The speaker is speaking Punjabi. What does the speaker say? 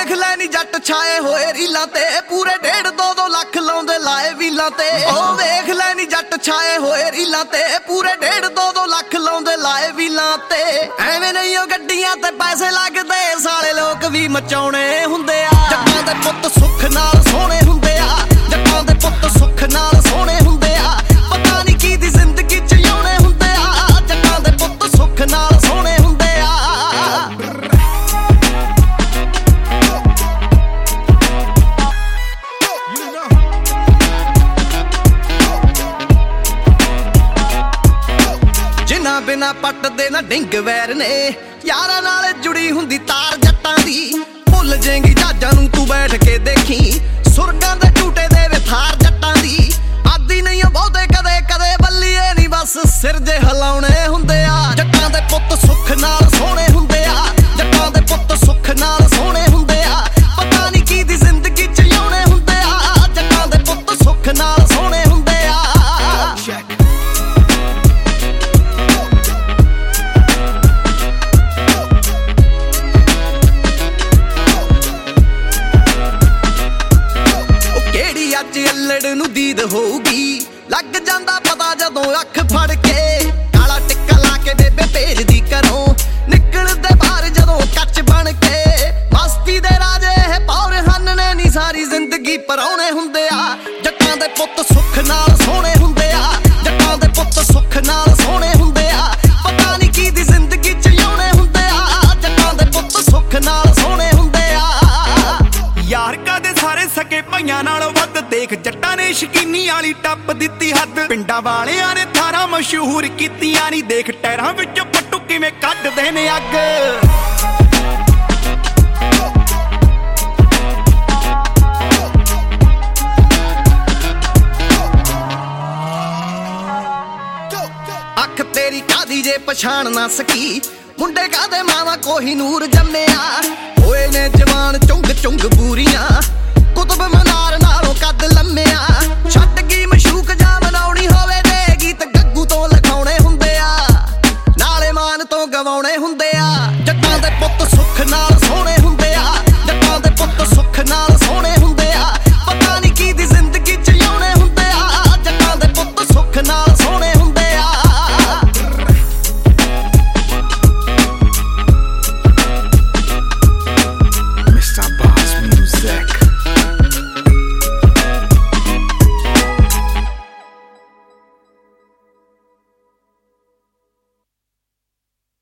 ਵੇਖ ਲੈ ਨੀ ਜੱਟ ਛਾਏ ਹੋਏ ਰੀਲਾਂ ਤੇ ਪੂਰੇ 1.5-2 ਲੱਖ ਲਾਉਂਦੇ ਲਾਏ ਵੀਲਾਂ ਤੇ। ਉਹ ਵੇਖ ਲੈ ਨੀ ਜੱਟ ਛਾਏ ਹੋਏ ਰੀਲਾਂ ਤੇ ਪੂਰੇ 1.5-2 ਲੱਖ ਲਾਉਂਦੇ ਲਾਏ ਵੀਲਾਂ ਤੇ। ਐਵੇਂ ਨਹੀਂ ਉਹ ਗੱਡੀਆਂ ਤੇ ਪੈਸੇ ਲੱਗਦੇ ਸਾਲੇ ਲੋਕ ਵੀ ਮਚਾਉਣੇ ਹੁੰਦੇ ਆ। ਜੱਟਾਂ ਦੇ ਪੁੱਤ ਸੁੱਖ ਨਾਲ ਸੋਹਣੇ ਹੁੰਦੇ ਆ, ਜੱਟਾਂ ਦੇ ਪੁੱਤ ਸੁੱਖ ਨਾਲ ਸੋਹਣੇ ਹੁੰਦੇ ਆ। ਪਤਾ ਨਹੀਂ ਕੀ ਦੀ ਜ਼ਿੰਦਗੀ ਚ ਜਿਉਣੇ ਹੁੰਦੇ ਆ, ਜੱਟਾਂ ਦੇ ਪੁੱਤ ਸੁੱਖ ਨਾਲ ਸੋਹਣੇ ਹੁੰਦੇ ਆ। ਜਿਨ੍ਹਾਂ ਬਿਨਾ ਪੱਟਦੇ ਨਾ ਡਿੰਗ ਵੈਰ ਨੇ, ਯਾਰਾਂ ਨਾਲ ਜੁੜੀ ਹੁੰਦੀ ਤਾਰ ਜੱਟਾਂ ਦੀ। ਭੁੱਲ ਜਾਏਂਗੀ ਜਹਾਜ਼ਾਂ ਨੂੰ ਤੂੰ ਬੈਠ ਕੇ ਦੇਖੀ, ਸੁਰਗਾਂ ਦੇ ਝੂਟੇ ਦੇ ਵੇ ਥਾਰ ਜੱਟਾਂ ਦੀ। ਆਦੀ ਨਹੀਂ ਬਹੁਤੇ ਕਦੇ ਕਦੇ ਬੱਲੀਏ ਨਹੀਂ ਬਸ ਸਿਰ ਜੇ ਹਿਲਾਉਣੇ ਹੁੰਦੇ ਆ। ਜੱਟਾਂ ਦੇ ਪੁੱਤ ਸੁੱਖ ਨਾਲ ਸੋਹਣੇ ਹੁੰਦੇ ਆ, ਜੱਟਾਂ ਦੇ ਪੁੱਤ ਸੁੱਖ ਨਾਲ ਸੋਹਣੇ ਹੁੰਦੇ ਆ। ਪਤਾ ਨਹੀਂ ਕੀ ਦੀ ਜ਼ਿੰਦਗੀ ਚ ਜਿਉਣੇ ਹੁੰਦੇ ਆ, ਜੱਟਾਂ ਦੇ ਪੁੱਤ ਸੁੱਖ ਨਾਲ ਸੋਹਣੇ ਹੁੰਦੇ ਆ। ਅੱਜ ਅੱਲੜ ਨੂੰ ਦੀਦ ਹੋਊਗੀ, ਲੱਗ ਜਾਂਦਾ ਪਤਾ ਜਦੋਂ ਅੱਖ ਫੜ ਕੇ। ਕਾਲਾ ਟਿੱਕਾ ਲਾ ਕੇ ਬੇਬੇ ਭੇਜਦੀ ਘਰੋਂ, ਨਿਕਲਦੇ ਬਾਹਰ ਜਦੋਂ ਕੱਚ ਬਣ ਕੇ। ਮਸਤੀ ਦੇ ਰਾਜੇ ਇਹ ਪੌਰ ਹਨ ਨੇ ਨੀ ਸਾਰੀ ਜ਼ਿੰਦਗੀ ਪਰਾਉਣੇ ਹੁੰਦੇ ਆ। ਜੱਟਾਂ ਦੇ ਪੁੱਤ ਸੁੱਖ ਨਾਲ ਸੋਹਣੇ ਹੁੰਦੇ ਆ, ਜੱਟਾਂ ਦੇ ਪੁੱਤ ਸੁੱਖ ਨਾਲ ਸੋਹਣੇ ਹੁੰਦੇ ਆ। ਪਤਾ ਨਹੀਂ ਕੀ ਦੀ ਜ਼ਿੰਦਗੀ ਚ ਜਿਉਣੇ ਹੁੰਦੇ ਆ, ਜੱਟਾਂ ਦੇ ਪੁੱਤ ਸੁੱਖ ਨਾਲ ਸੋਹਣੇ ਹੁੰਦੇ ਆ। ਯਾਰ ਕਦੇ ਸਾਰੇ ਸਕੇ ਭਾਈਆਂ ਨਾਲੋਂ ਵੱਧ ਦੇਖ ਜੱਟਾਂ ਨੇ ਸ਼ਕੀਨੀ ਵਾਲੀ ਟੱਪ ਦਿੱਤੀ ਹੱਦ। ਪਿੰਡਾਂ ਵਾਲਿਆਂ ਨੇ ਥਾਰਾਂ ਮਸ਼ਹੂਰ ਕੀਤੀਆਂ ਨੀ, ਦੇਖ ਟਾਇਰਾਂ ਵਿੱਚੋਂ ਪੱਟੂ ਕਿਵੇਂ ਕੱਢਦੇ ਨੇ ਅੱਗ। ਅੱਖ ਤੇਰੀ ਕਾਦੀ ਜੇ ਪਛਾਣ ਨਾ ਸਕੀ, ਮੁੰਡੇ ਕਾਦੇ ਮਾਵਾ ਕੋਹੀਨੂਰ ਜੰਮਿਆ। ਹੋਏ ਨੇ ਜਵਾਨ ਚੁੰਗ ਚੁੰਗ ਬੂਰੀਆਂ, ਕੁਤਬ ਮਨਾਰ ਨਾਲੋਂ ਕੱਦ ਲੰਮਿਆ। ਛੱਡ